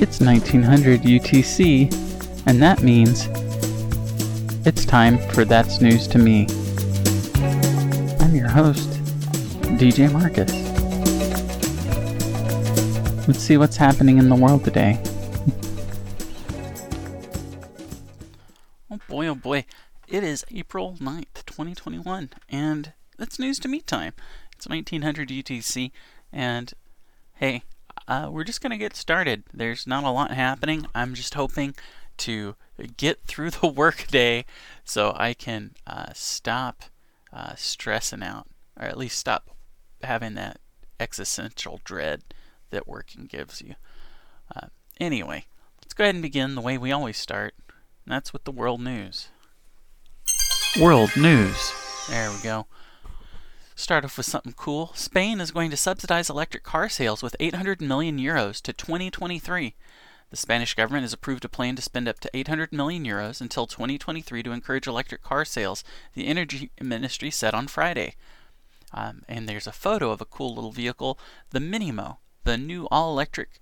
It's 1900 UTC, and that means it's time for That's News to Me. I'm your host, DJ Marcus. Let's see what's happening in the world today. Oh boy, it is April 9th, 2021, and that's News to Me time. It's 1900 UTC, and hey, we're just going to get started. There's not a lot happening. I'm just hoping to get through the work day so I can stop stressing out, or at least stop having that existential dread that working gives you. Anyway, let's go ahead and begin the way we always start, and that's with the world news. World news. There we go. Start off with something cool. Spain is going to subsidize electric car sales with 800 million euros to 2023. The Spanish government has approved a plan to spend up to 800 million euros until 2023 to encourage electric car sales, the Energy Ministry said on Friday. And there's a photo of a cool little vehicle, the Minimo, the new all-electric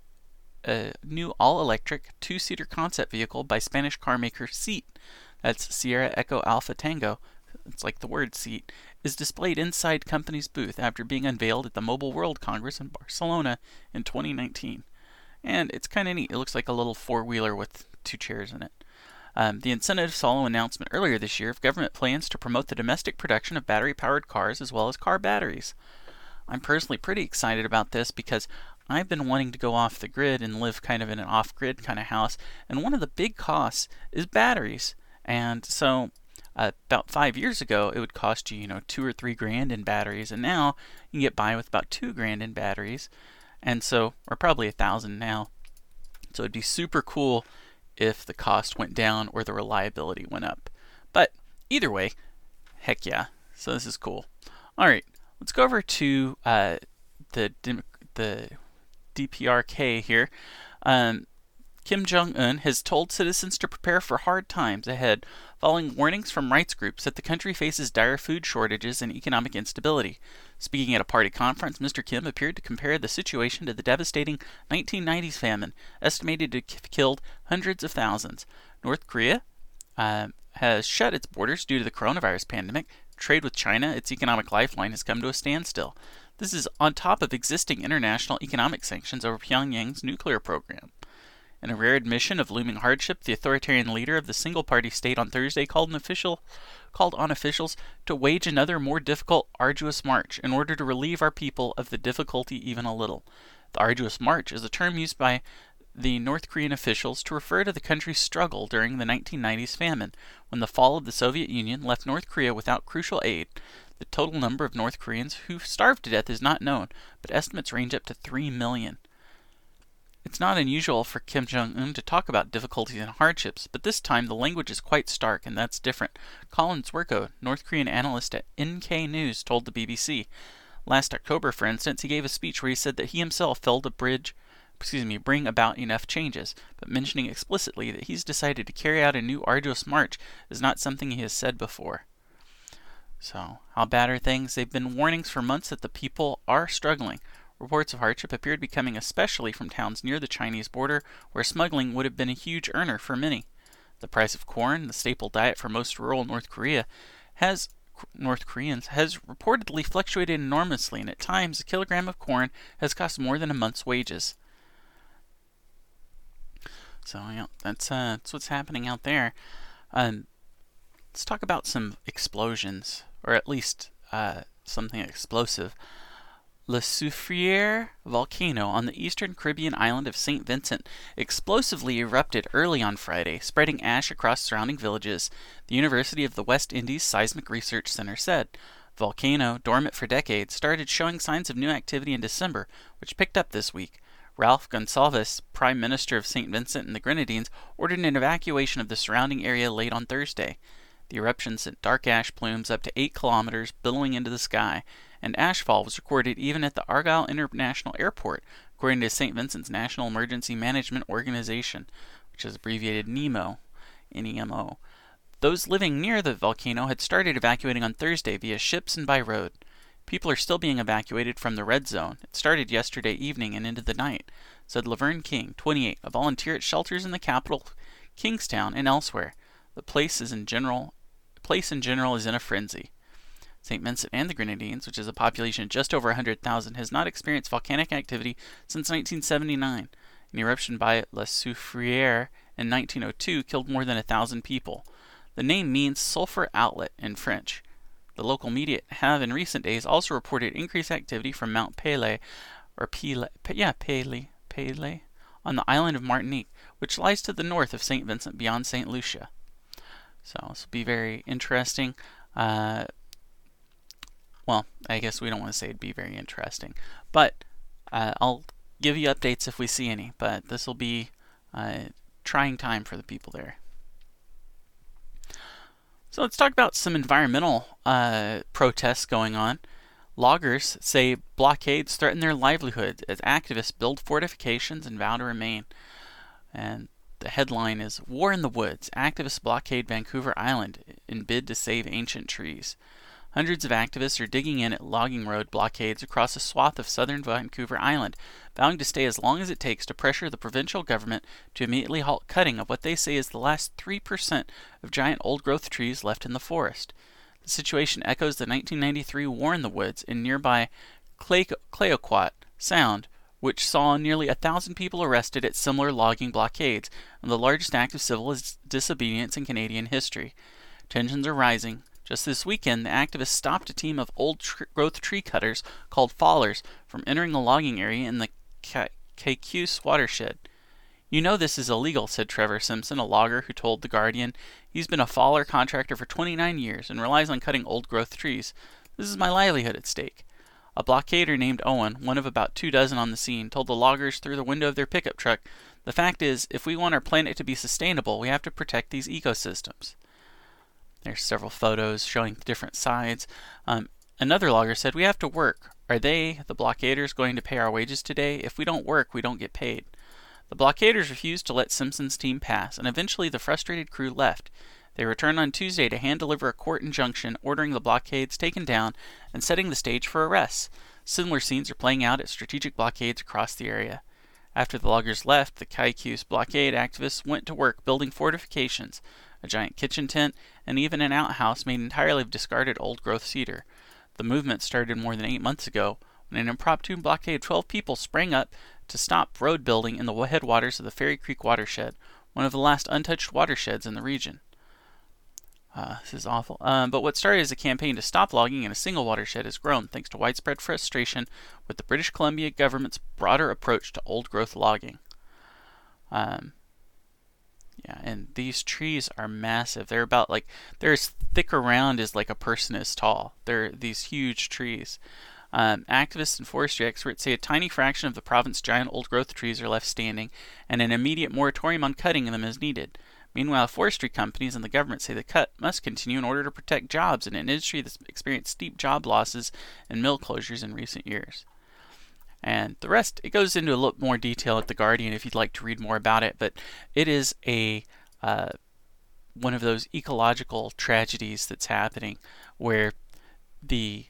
two-seater concept vehicle by Spanish car maker Seat. That's Sierra Echo Alpha Tango. It's like the word seat, is displayed inside company's booth after being unveiled at the Mobile World Congress in Barcelona in 2019. And it's kind of neat. It looks like a little four-wheeler with two chairs in it. The incentives follow an announcement earlier this year of government plans to promote the domestic production of battery-powered cars as well as car batteries. I'm personally pretty excited about this because I've been wanting to go off the grid and live kind of in an off-grid kind of house, and one of the big costs is batteries. And so about 5 years ago, it would cost you, $2,000 or $3,000 in batteries, and now you can get by with about $2,000 in batteries, and so, or probably $1,000 now. So it'd be super cool if the cost went down or the reliability went up. But either way, heck yeah. So this is cool. All right, let's go over to the DPRK here. Kim Jong-un has told citizens to prepare for hard times ahead, following warnings from rights groups that the country faces dire food shortages and economic instability. Speaking at a party conference, Mr. Kim appeared to compare the situation to the devastating 1990s famine, estimated to have killed hundreds of thousands. North Korea has shut its borders due to the coronavirus pandemic. Trade with China, its economic lifeline, has come to a standstill. This is on top of existing international economic sanctions over Pyongyang's nuclear program. In a rare admission of looming hardship, the authoritarian leader of the single-party state on Thursday called on officials to wage another more difficult, arduous march in order to relieve our people of the difficulty even a little. The arduous march is a term used by the North Korean officials to refer to the country's struggle during the 1990s famine, when the fall of the Soviet Union left North Korea without crucial aid. The total number of North Koreans who starved to death is not known, but estimates range up to 3 million. It's not unusual for Kim Jong-un to talk about difficulties and hardships, but this time the language is quite stark, and that's different. Colin Zwerko, North Korean analyst at NK News, told the BBC. Last October, for instance, he gave a speech where he said that he himself failed to bring about enough changes, but mentioning explicitly that he's decided to carry out a new arduous march is not something he has said before. So, how bad are things? They've been warnings for months that the people are struggling. Reports of hardship appeared to be coming especially from towns near the Chinese border, where smuggling would have been a huge earner for many. The price of corn, the staple diet for most rural North Koreans, has reportedly fluctuated enormously, and at times a kilogram of corn has cost more than a month's wages. So, that's what's happening out there. Let's talk about some explosions, or at least something explosive. Le Soufriere volcano on the eastern Caribbean island of St. Vincent explosively erupted early on Friday, spreading ash across surrounding villages, the University of the West Indies Seismic Research Center said. The volcano, dormant for decades, started showing signs of new activity in December, which picked up this week. Ralph Gonsalves, Prime Minister of St. Vincent and the Grenadines, ordered an evacuation of the surrounding area late on Thursday. The eruption sent dark ash plumes up to 8 kilometers, billowing into the sky, and ashfall was recorded even at the Argyle International Airport, according to St. Vincent's National Emergency Management Organization, which is abbreviated NEMO, N-E-M-O. Those living near the volcano had started evacuating on Thursday via ships and by road. People are still being evacuated from the red zone. It started yesterday evening and into the night. said Laverne King, 28, a volunteer at shelters in the capital, Kingstown, and elsewhere. The place in general is in a frenzy. St. Vincent and the Grenadines, which has a population of just over 100,000, has not experienced volcanic activity since 1979. An eruption by La Soufriere in 1902 killed more than 1,000 people. The name means sulfur outlet in French. The local media have in recent days also reported increased activity from Mount Pelee, on the island of Martinique, which lies to the north of St. Vincent beyond St. Lucia. So this will be very interesting. Well, I guess we don't want to say it'd be very interesting, but I'll give you updates if we see any. But this will be a trying time for the people there. So let's talk about some environmental protests going on. Loggers say blockades threaten their livelihoods as activists build fortifications and vow to remain. And the headline is War in the Woods. Activists blockade Vancouver Island in bid to save ancient trees. Hundreds of activists are digging in at logging road blockades across a swath of southern Vancouver Island, vowing to stay as long as it takes to pressure the provincial government to immediately halt cutting of what they say is the last 3% of giant old-growth trees left in the forest. The situation echoes the 1993 War in the Woods in nearby Clayoquot Sound, which saw nearly 1,000 people arrested at similar logging blockades, and the largest act of civil disobedience in Canadian history. Tensions are rising. Just this weekend, the activists stopped a team of old-growth tree cutters called fallers from entering a logging area in the Kaikous watershed. "You know this is illegal," said Trevor Simpson, a logger who told The Guardian. He's been a faller contractor for 29 years and relies on cutting old-growth trees. "This is my livelihood at stake." A blockader named Owen, one of about 24 on the scene, told the loggers through the window of their pickup truck, "The fact is, if we want our planet to be sustainable, we have to protect these ecosystems." There's several photos showing different sides. Another logger said, "We have to work. Are they, the blockaders, going to pay our wages today? If we don't work, we don't get paid." The blockaders refused to let Simpson's team pass, and eventually the frustrated crew left. They returned on Tuesday to hand-deliver a court injunction ordering the blockades taken down and setting the stage for arrests. Similar scenes are playing out at strategic blockades across the area. After the loggers left, the Kaikous blockade activists went to work building fortifications, a giant kitchen tent, and even an outhouse made entirely of discarded old-growth cedar. The movement started more than 8 months ago, when an impromptu blockade of 12 people sprang up to stop road building in the headwaters of the Fairy Creek watershed, one of the last untouched watersheds in the region. This is awful. But what started as a campaign to stop logging in a single watershed has grown thanks to widespread frustration with the British Columbia government's broader approach to old-growth logging. Yeah, and these trees are massive. They're about they're as thick around as a person is tall. They're these huge trees. Activists and forestry experts say a tiny fraction of the province's giant old-growth trees are left standing, and an immediate moratorium on cutting them is needed. Meanwhile, forestry companies and the government say the cut must continue in order to protect jobs in an industry that's experienced steep job losses and mill closures in recent years. And the rest, it goes into a little more detail at The Guardian if you'd like to read more about it, but it is one of those ecological tragedies that's happening where the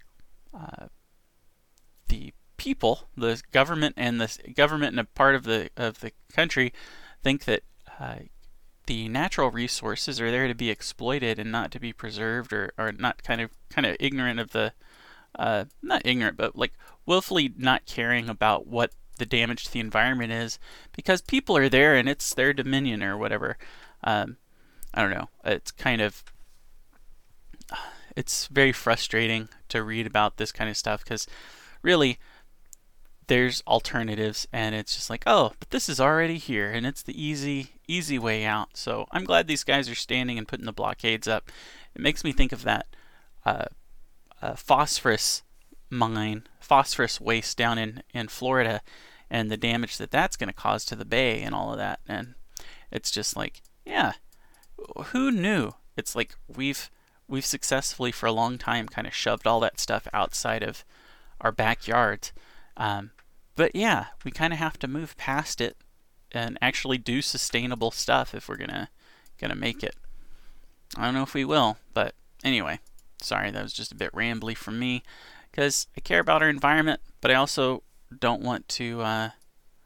people, the government and a part of the country think that the natural resources are there to be exploited and not to be preserved, or not kind of ignorant of the not ignorant, but willfully not caring about what the damage to the environment is because people are there and it's their dominion or whatever. I don't know. It's very frustrating to read about this kind of stuff because really there's alternatives and it's just oh, but this is already here and it's the easy way out. So I'm glad these guys are standing and putting the blockades up. It makes me think of that phosphorus waste down in Florida and the damage that's going to cause to the bay and all of that. And it's just yeah, who knew? It's we've successfully for a long time kind of shoved all that stuff outside of our backyards. But yeah, we kind of have to move past it and actually do sustainable stuff if we're gonna make it. I don't know if we will, but anyway, sorry, that was just a bit rambly from me because I care about our environment, but I also don't want to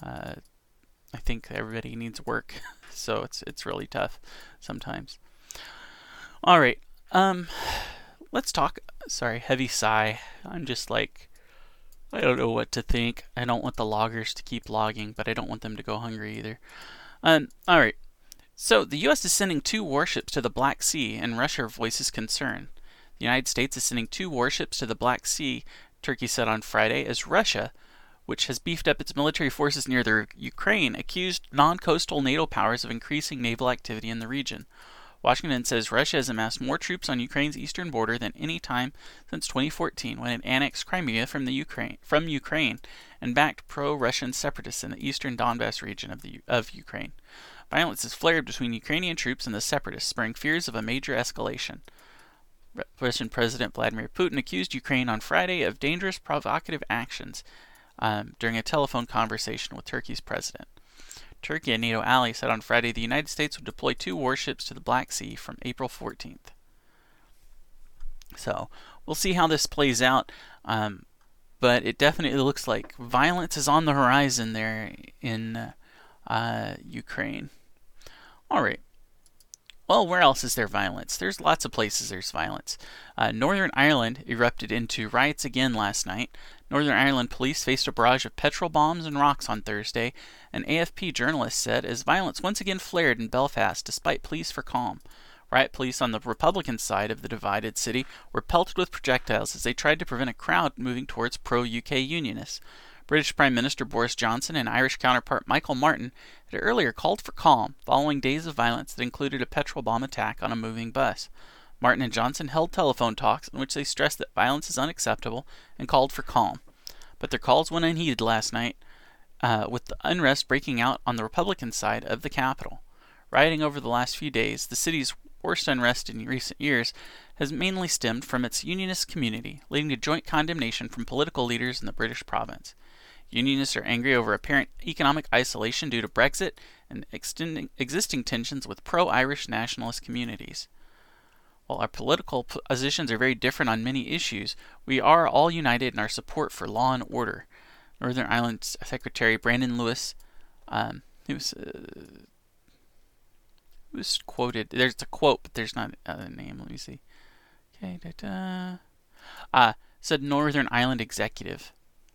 I think everybody needs work, so it's really tough sometimes. All right, let's talk. Sorry, heavy sigh. I'm just like, I don't know what to think. I don't want the loggers to keep logging, but I don't want them to go hungry either. All right. So the U.S. is sending 2 warships to the Black Sea, and Russia voices concern. The United States is sending 2 warships to the Black Sea, Turkey said on Friday, as Russia, which has beefed up its military forces near the Ukraine, accused non-coastal NATO powers of increasing naval activity in the region. Washington says Russia has amassed more troops on Ukraine's eastern border than any time since 2014, when it annexed Crimea from Ukraine and backed pro-Russian separatists in the eastern Donbas region of Ukraine. Violence has flared between Ukrainian troops and the separatists, spurring fears of a major escalation. Russian President Vladimir Putin accused Ukraine on Friday of dangerous, provocative actions during a telephone conversation with Turkey's president. Turkey, a NATO ally, said on Friday the United States would deploy 2 warships to the Black Sea from April 14th. So, we'll see how this plays out, but it definitely looks like violence is on the horizon there in Ukraine. All right. Well, where else is there violence? There's lots of places there's violence. Northern Ireland erupted into riots again last night. Northern Ireland police faced a barrage of petrol bombs and rocks on Thursday, an AFP journalist said, as violence once again flared in Belfast despite pleas for calm. Riot police on the Republican side of the divided city were pelted with projectiles as they tried to prevent a crowd moving towards pro-UK unionists. British Prime Minister Boris Johnson and Irish counterpart Michael Martin had earlier called for calm following days of violence that included a petrol bomb attack on a moving bus. Martin and Johnson held telephone talks in which they stressed that violence is unacceptable and called for calm. But their calls went unheeded last night, with the unrest breaking out on the Republican side of the Capitol. Rioting over the last few days, the city's worst unrest in recent years, has mainly stemmed from its unionist community, leading to joint condemnation from political leaders in the British province. Unionists are angry over apparent economic isolation due to Brexit and existing tensions with pro-Irish nationalist communities. While our political positions are very different on many issues, we are all united in our support for law and order. Northern Ireland Secretary Brandon Lewis, who was quoted. There's a quote, but there's not a name. Let me see. Okay, said Northern Ireland executive.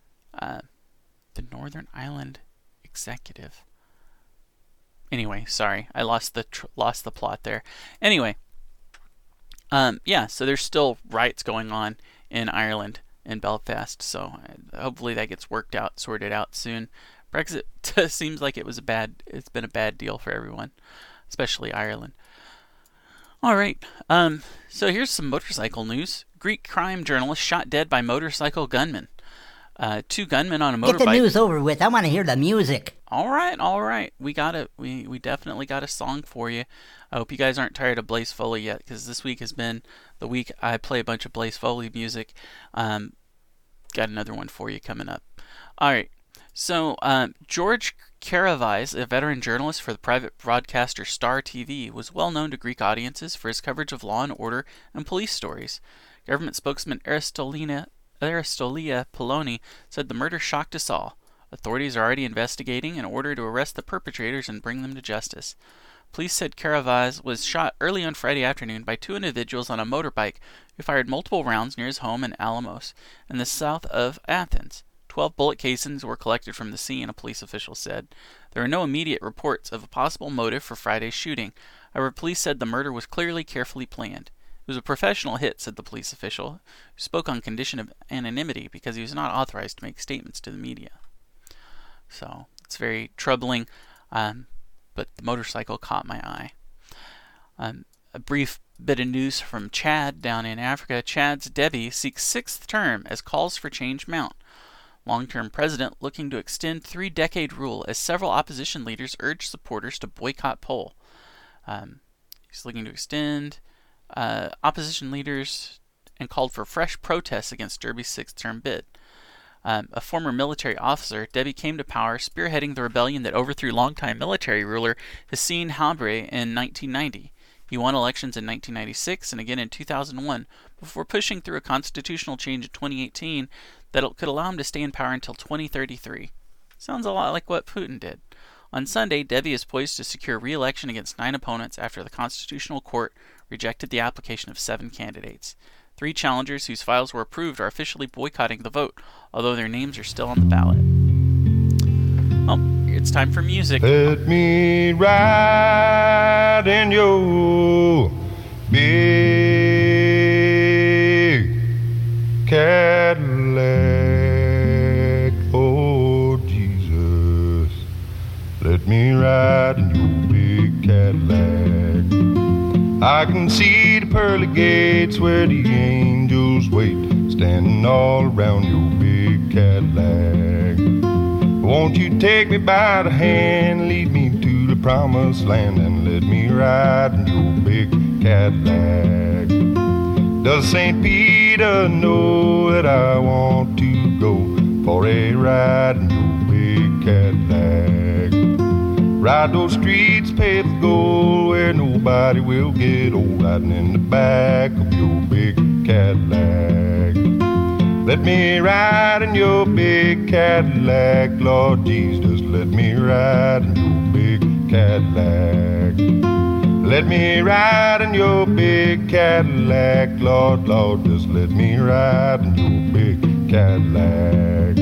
The Northern Ireland executive. Anyway, sorry, I lost the plot there. Anyway, so there's still riots going on in Ireland, in Belfast. So hopefully that gets sorted out soon. Brexit seems like it's been a bad deal for everyone, especially Ireland. All right. So here's some motorcycle news. Greek crime journalist shot dead by motorcycle gunman. 2 gunmen on a motorbike. Get the news over with. I want to hear the music. All right. We definitely got a song for you. I hope you guys aren't tired of Blaze Foley yet, because this week has been the week I play a bunch of Blaze Foley music. Got another one for you coming up. All right. So George Karavias, a veteran journalist for the private broadcaster Star TV, was well known to Greek audiences for his coverage of law and order and police stories. Government spokesman Aristolia Poloni said the murder shocked us all. Authorities are already investigating in order to arrest the perpetrators and bring them to justice. Police said Karavias was shot early on Friday afternoon by 2 individuals on a motorbike who fired multiple rounds near his home in Alamos, in the south of Athens. 12 bullet casings were collected from the scene, a police official said. There are no immediate reports of a possible motive for Friday's shooting. However, police said the murder was clearly carefully planned. It was a professional hit, said the police official, who spoke on condition of anonymity because he was not authorized to make statements to the media. So, it's very troubling, but the motorcycle caught my eye. A brief bit of news from Chad down in Africa. Chad's Deby seeks 6th term as calls for change mount. Long-term president looking to extend 3-decade rule as several opposition leaders urge supporters to boycott poll. He's looking to extend opposition leaders and called for fresh protests against Derby's 6th-term bid. A former military officer, Deby came to power spearheading the rebellion that overthrew longtime military ruler Hissène Habré in 1990. He won elections in 1996 and again in 2001 before pushing through a constitutional change in 2018 that could allow him to stay in power until 2033. Sounds a lot like what Putin did. On Sunday, Devi is poised to secure re-election against 9 opponents after the Constitutional Court rejected the application of 7 candidates. 3 challengers whose files were approved are officially boycotting the vote, although their names are still on the ballot. Well, it's time for music. Let me ride in your big Cadillac, oh Jesus. Let me ride in your big Cadillac. I can see the pearly gates where the angels wait, standing all around your big Cadillac. Won't you take me by the hand, lead me to the promised land, and let me ride in your big Cadillac. Does St. Peter know that I want to go for a ride in your big Cadillac? Ride those streets paved with gold where nobody will get old, riding in the back of your big Cadillac. Let me ride in your big Cadillac, Lord Jesus, let me ride in your big Cadillac. Let me ride in your big Cadillac, Lord, Lord, just let me ride in your big Cadillac.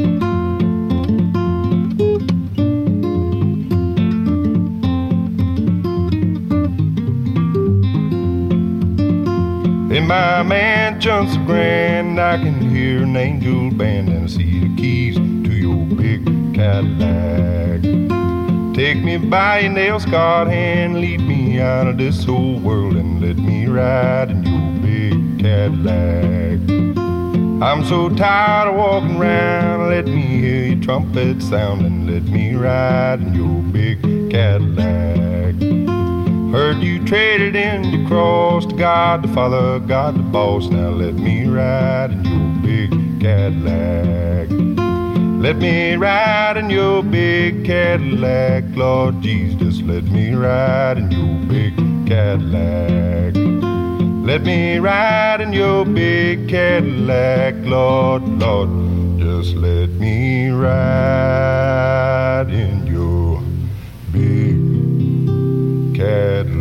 In my mansion so grand, I can hear an angel band and see the keys to your big Cadillac. Take me by your nail-scarred hand, lead me out of this old world, and let me ride in your big Cadillac. I'm so tired of walking around, let me hear your trumpet sound, and let me ride in your big Cadillac. Heard you traded in the cross to God the Father, God the boss. Now let me ride in your big Cadillac. Let me ride in your big Cadillac, Lord Jesus. Let me ride in your big Cadillac. Let me ride in your big Cadillac, Lord, Lord. Just let me ride in your big Cadillac.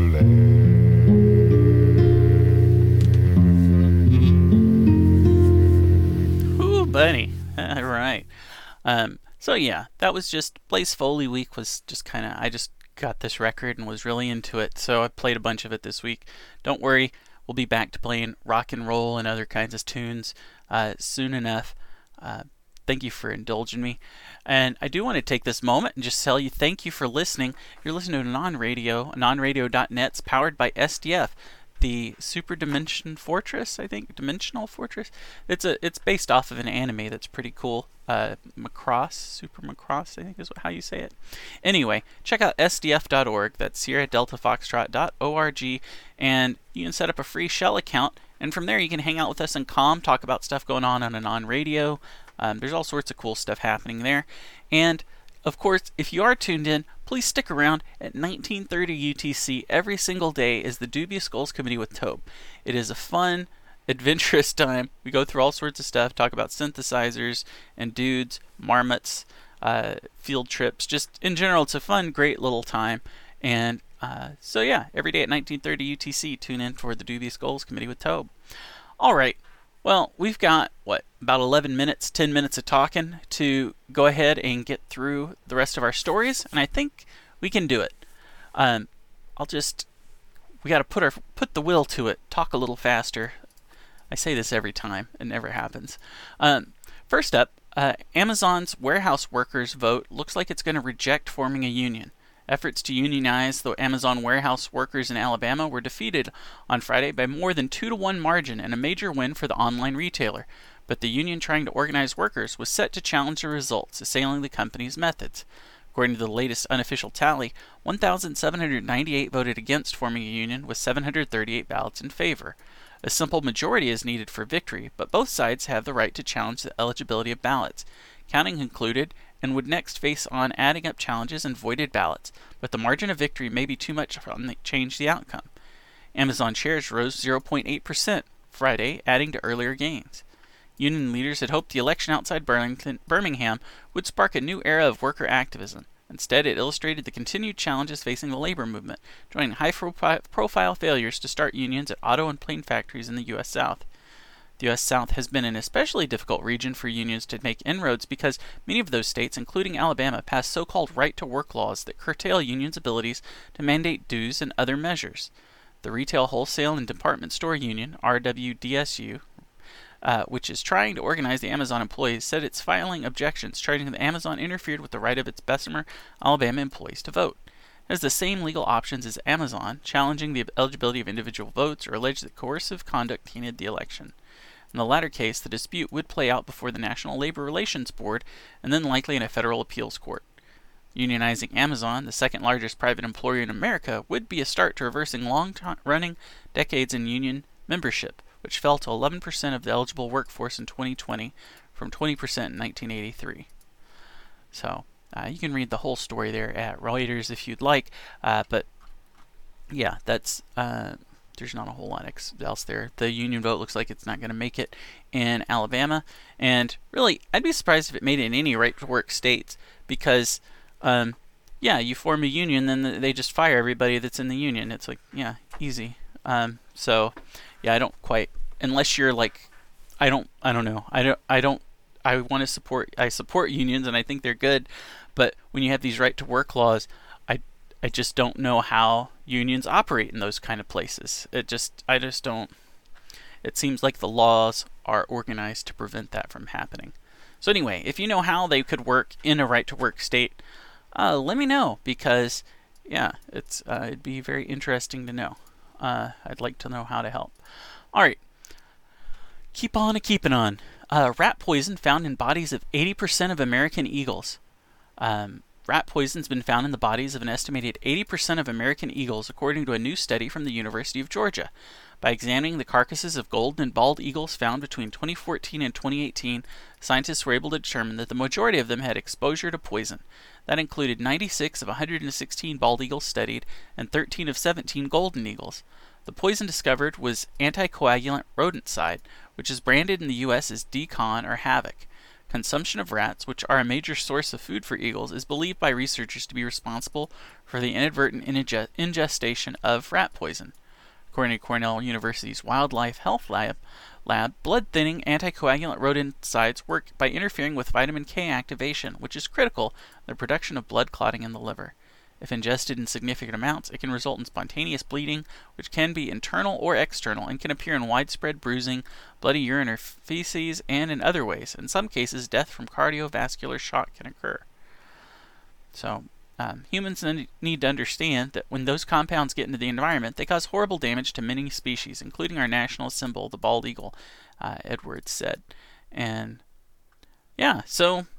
Ooh, buddy. All right. So yeah, that was just Blaze Foley week. Was just kind of, I just got this record and was really into it, so I played a bunch of it this week. Don't worry, we'll be back to playing rock and roll and other kinds of tunes soon enough. Thank you for indulging me. And I do want to take this moment and just tell you thank you for listening. You're listening to Non-Radio. NonRadio.net's powered by SDF, the Super Dimension Fortress, I think. Dimensional Fortress? It's based off of an anime that's pretty cool. Macross, Super Macross, I think is how you say it. Anyway, check out sdf.org. That's Sierra Delta Foxtrot.org. And you can set up a free shell account. And from there you can hang out with us in COM, talk about stuff going on a non-radio. There's all sorts of cool stuff happening there. And, of course, if you are tuned in, please stick around. At 1930 UTC every single day is the Dubious Skulls Committee with Tobe. It is a fun, adventurous time. We go through all sorts of stuff, talk about synthesizers and dudes, marmots, field trips. Just, in general, it's a fun, great little time. And so, yeah, every day at 1930 UTC, tune in for the Dubious Skulls Committee with Tobe. All right. Well, we've got, about 11 minutes, 10 minutes of talking to go ahead and get through the rest of our stories, and I think we can do it. We got to put the will to it, talk a little faster. I say this every time, it never happens. First up, Amazon's warehouse workers vote looks like it's going to reject forming a union. Efforts to unionize the Amazon warehouse workers in Alabama were defeated on Friday by more than 2-to-1 margin in a major win for the online retailer. But the union trying to organize workers was set to challenge the results, assailing the company's methods. According to the latest unofficial tally, 1,798 voted against forming a union, with 738 ballots in favor. A simple majority is needed for victory, but both sides have the right to challenge the eligibility of ballots. Counting concluded, and would next face on adding up challenges and voided ballots, but the margin of victory may be too much to change the outcome. Amazon shares rose 0.8% Friday, adding to earlier gains. Union leaders had hoped the election outside Birmingham would spark a new era of worker activism. Instead, it illustrated the continued challenges facing the labor movement, joining high-profile failures to start unions at auto and plane factories in the U.S. South. The U.S. South has been an especially difficult region for unions to make inroads because many of those states, including Alabama, passed so-called right-to-work laws that curtail unions' abilities to mandate dues and other measures. The Retail, Wholesale, and Department Store Union, RWDSU, which is trying to organize the Amazon employees, said it's filing objections charging that Amazon interfered with the right of its Bessemer, Alabama employees to vote. It has the same legal options as Amazon, challenging the eligibility of individual votes or allege that coercive conduct tainted the election. In the latter case, the dispute would play out before the National Labor Relations Board and then likely in a federal appeals court. Unionizing Amazon, the second largest private employer in America, would be a start to reversing long-running decades in union membership, which fell to 11% of the eligible workforce in 2020 from 20% in 1983. So, you can read the whole story there at Reuters if you'd like, but yeah, that's there's not a whole lot else there. The union vote looks like it's not going to make it in Alabama, and really, I'd be surprised if it made it in any right-to-work states, because, you form a union, then they just fire everybody that's in the union. It's like, yeah, easy. I don't quite, unless you're like, I don't know. I support unions and I think they're good, but when you have these right to work laws, I just don't know how unions operate in those kind of places. I just don't. It seems like the laws are organized to prevent that from happening. So anyway, if you know how they could work in a right to work state, let me know, because it'd be very interesting to know. I'd like to know how to help. All right. Keep on a keeping on. Rat poison found in bodies of 80% of American eagles. Rat poison's been found in the bodies of an estimated 80% of American eagles, according to a new study from the University of Georgia. By examining the carcasses of golden and bald eagles found between 2014 and 2018, scientists were able to determine that the majority of them had exposure to poison. That included 96 of 116 bald eagles studied and 13 of 17 golden eagles. The poison discovered was anticoagulant rodenticide, which is branded in the U.S. as Decon or Havoc. Consumption of rats, which are a major source of food for eagles, is believed by researchers to be responsible for the inadvertent ingestion of rat poison. According to Cornell University's Wildlife Health Lab, blood-thinning anticoagulant rodenticides work by interfering with vitamin K activation, which is critical in the production of blood clotting in the liver. If ingested in significant amounts, it can result in spontaneous bleeding, which can be internal or external and can appear in widespread bruising, bloody urine or feces, and in other ways. In some cases, death from cardiovascular shock can occur. So, humans need to understand that when those compounds get into the environment, they cause horrible damage to many species, including our national symbol, the bald eagle, Edwards said. And, just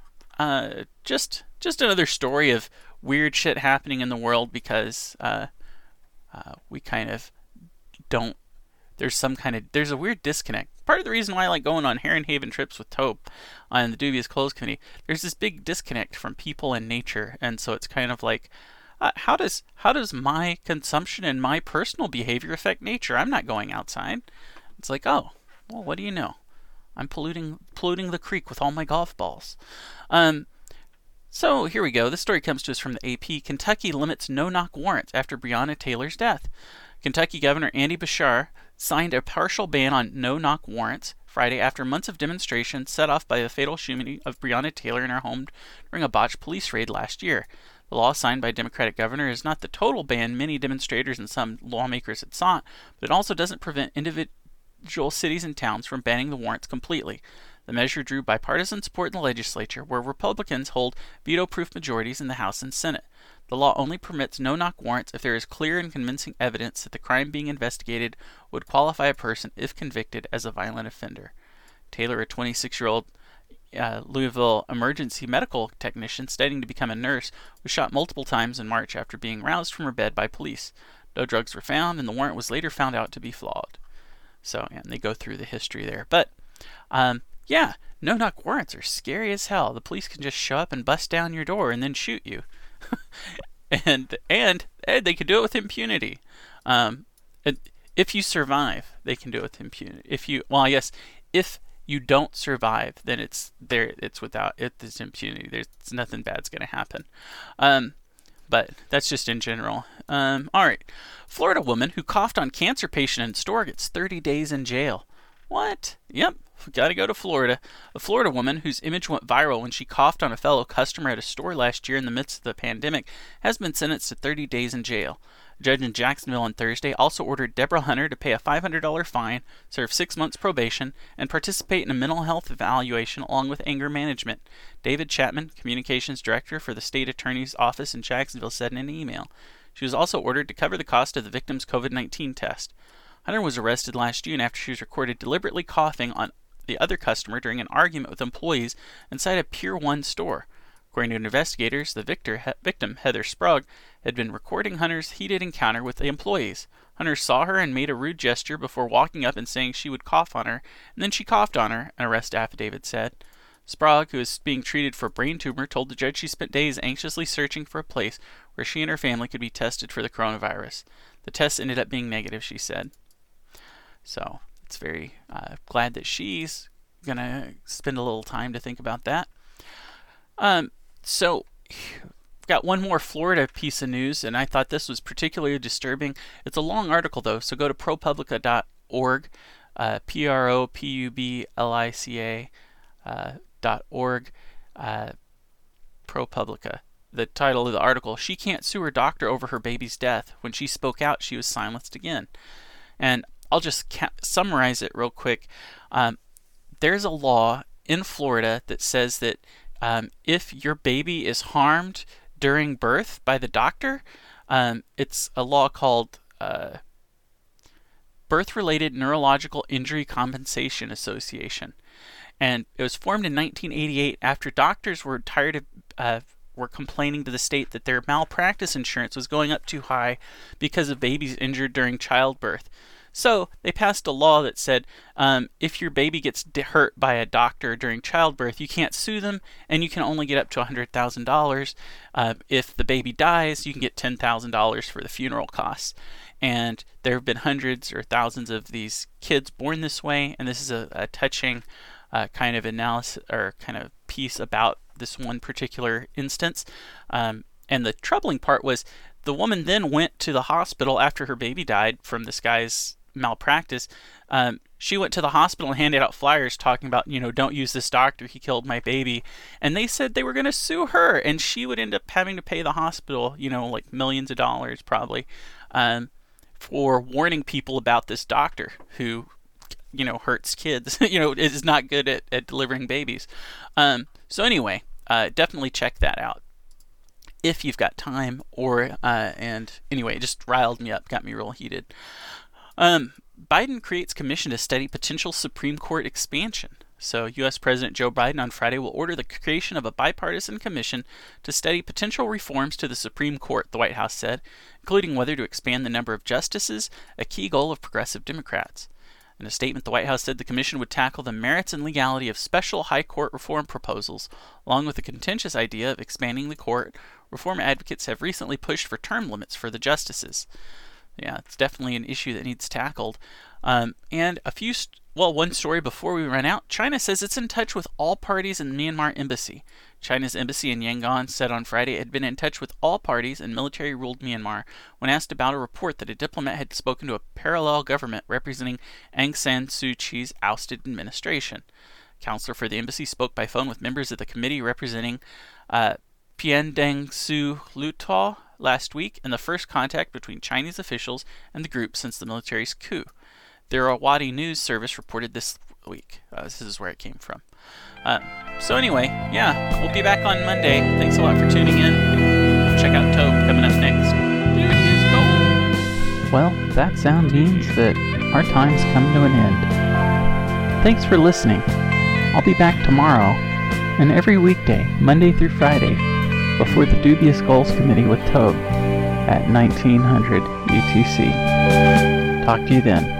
another story of weird shit happening in the world because we kind of don't. There's a weird disconnect. Part of the reason why I like going on Heron Haven trips with Tope on the Dubious Clothes Committee, there's this big disconnect from people and nature, and so it's kind of like, how does my consumption and my personal behavior affect nature? I'm not going outside. It's like, oh, well, what do you know? I'm polluting the creek with all my golf balls. So here we go. This story comes to us from the AP. Kentucky limits no-knock warrants after Breonna Taylor's death. Kentucky Governor Andy Beshear signed a partial ban on no-knock warrants Friday after months of demonstrations set off by the fatal shooting of Breonna Taylor in her home during a botched police raid last year. The law signed by Democratic governor is not the total ban many demonstrators and some lawmakers had sought, but it also doesn't prevent individual cities and towns from banning the warrants completely. The measure drew bipartisan support in the legislature, where Republicans hold veto-proof majorities in the House and Senate. The law only permits no-knock warrants if there is clear and convincing evidence that the crime being investigated would qualify a person, if convicted, as a violent offender. Taylor, a 26-year-old Louisville emergency medical technician studying to become a nurse, was shot multiple times in March after being roused from her bed by police. No drugs were found, and the warrant was later found out to be flawed. So, and they go through the history there. But, no-knock warrants are scary as hell. The police can just show up and bust down your door and then shoot you. and they can do it with impunity. If you survive, they can do it with impunity. If you don't survive, then it's impunity. There's nothing bad's going to happen. But that's just in general. All right. Florida woman who coughed on cancer patient in store gets 30 days in jail. What? Yep. Got to go to Florida. A Florida woman whose image went viral when she coughed on a fellow customer at a store last year in the midst of the pandemic has been sentenced to 30 days in jail. A judge in Jacksonville on Thursday also ordered Deborah Hunter to pay a $500 fine, serve 6 months probation, and participate in a mental health evaluation along with anger management. David Chapman, communications director for the state attorney's office in Jacksonville, said in an email. She was also ordered to cover the cost of the victim's COVID-19 test. Hunter was arrested last June after she was recorded deliberately coughing on the other customer during an argument with employees inside a Pier 1 store. According to investigators, the victim, Heather Sprague, had been recording Hunter's heated encounter with the employees. Hunter saw her and made a rude gesture before walking up and saying she would cough on her, and then she coughed on her, an arrest affidavit said. Sprague, who is being treated for a brain tumor, told the judge she spent days anxiously searching for a place where she and her family could be tested for the coronavirus. The test ended up being negative, she said. So it's very glad that she's going to spend a little time to think about that. So got one more Florida piece of news, and I thought this was particularly disturbing. It's a long article, though, so go to ProPublica.org, ProPublica.org, ProPublica. The title of the article, She Can't Sue Her Doctor Over Her Baby's Death. When she spoke out, she was silenced again. And I'll just summarize it real quick. There's a law in Florida that says that if your baby is harmed during birth by the doctor, it's a law called Birth-Related Neurological Injury Compensation Association. And it was formed in 1988 after doctors were tired of were complaining to the state that their malpractice insurance was going up too high because of babies injured during childbirth. So they passed a law that said if your baby gets hurt by a doctor during childbirth, you can't sue them, and you can only get up to $100,000. If the baby dies, you can get $10,000 for the funeral costs. And there have been hundreds or thousands of these kids born this way, and this is a touching kind of analysis or kind of piece about this one particular instance. And the troubling part was the woman then went to the hospital after her baby died from this guy's malpractice. She went to the hospital and handed out flyers talking about, don't use this doctor, he killed my baby. And they said they were going to sue her, and she would end up having to pay the hospital, like millions of dollars probably, for warning people about this doctor who, hurts kids, is not good at delivering babies. So anyway, definitely check that out if you've got time, and anyway, it just riled me up, got me real heated. Biden creates commission to study potential Supreme Court expansion. So U.S. President Joe Biden on Friday will order the creation of a bipartisan commission to study potential reforms to the Supreme Court, the White House said, including whether to expand the number of justices, a key goal of progressive Democrats. In a statement, the White House said the commission would tackle the merits and legality of special high court reform proposals, along with the contentious idea of expanding the court. Reform advocates have recently pushed for term limits for the justices. Yeah, it's definitely an issue that needs tackled. And one story before we run out. China says it's in touch with all parties in the Myanmar embassy. China's embassy in Yangon said on Friday it had been in touch with all parties in military-ruled Myanmar when asked about a report that a diplomat had spoken to a parallel government representing Aung San Suu Kyi's ousted administration. A counselor for the embassy spoke by phone with members of the committee representing Piendeng Su Lutau last week, in the first contact between Chinese officials and the group since the military's coup. The Irrawaddy News Service reported this week. This is where it came from. So anyway, yeah, we'll be back on Monday. Thanks a lot for tuning in. Check out Tobe coming up next. Dude, he's going. Well, that sound means that our time's come to an end. Thanks for listening. I'll be back tomorrow and every weekday, Monday through Friday, before the Dubious Goals Committee with Tobe at 1900 UTC. Talk to you then.